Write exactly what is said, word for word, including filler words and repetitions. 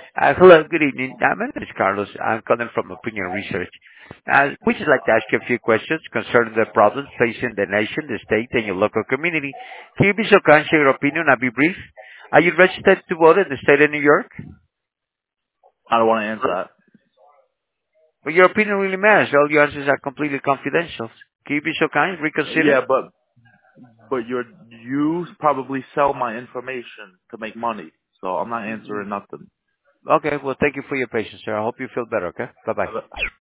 Uh, hello, good evening. Uh, my name is Carlos. I'm calling from Opinion Research. Uh, we just like to ask you a few questions concerning the problems facing the nation, the state, and your local community. Can you be so kind, share your opinion? I'll be brief. Are you registered to vote in the state of New York? I don't want to answer that. Well, your opinion really matters. All your answers are completely confidential. Can you be so kind? Yeah, Reconsider? but but you're you probably sell my information to make money, so I'm not answering nothing. Okay, well, thank you for your patience, sir. I hope you feel better, okay? Bye-bye.